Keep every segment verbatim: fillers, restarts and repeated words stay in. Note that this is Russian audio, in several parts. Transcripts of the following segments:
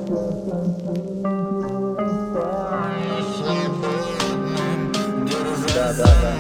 Да, да, да.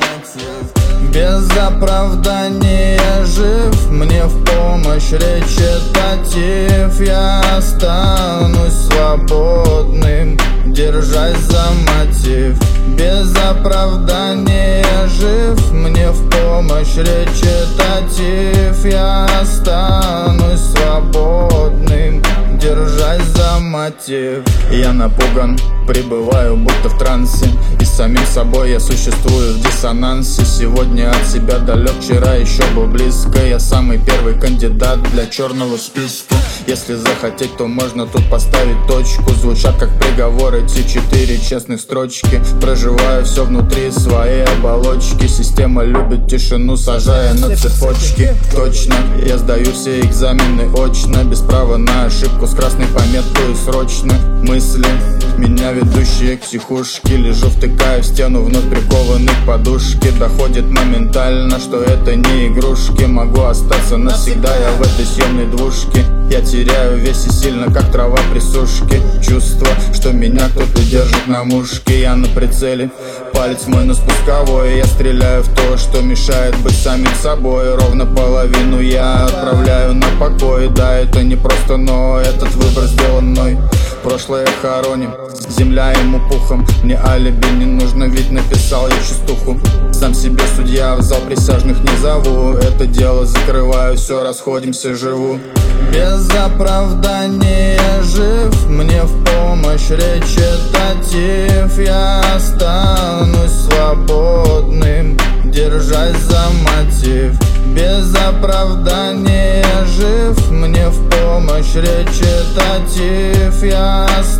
Без оправдания жив, мне в помощь речитатив. Я останусь свободным, держась за мотив. Без оправдания жив, мне в помощь речитатив. Я останусь свободным, держась за мотив. Я напуган, пребываю будто в трансе, и с самим собой я существую в диссонансе. Сегодня от себя далек, вчера еще был близко. Я самый первый кандидат для черного списка. Если захотеть, то можно тут поставить точку. Звучат как приговор эти четыре честных строчки. Проживаю все внутри своей оболочки. Система любит тишину, сажая на цепочки. Точно, я сдаю все экзамены очно, без права на ошибку, с красной пометкой срочно. Мысли, меня ведущие к психушке. Лежу, втыкаю в стену, вновь прикованный к подушке. Доходит моментально, что это не игрушки. Могу остаться навсегда я в этой съемной двушке. Я теряю вес и сильно, как трава при сушке. Чувство, что меня кто-то держит на мушке. Я на прицеле, палец мой на спусковой. Я стреляю в то, что мешает быть самим собой. Ровно половину я отправляю на покой. Да, это не просто, но этот выбор сделан мной. Прошлое хороним, земля ему пухом. Мне алиби не нужно, ведь написал я частуху. Сам себе судья, в зал присяжных не зову. Это дело закрываю, все, расходимся, живу. Без оправдания жив, мне в помощь речитатив. Я останусь свободным, держась за мотив. Без оправдания жив, мне в помощь речитатив. Я останусь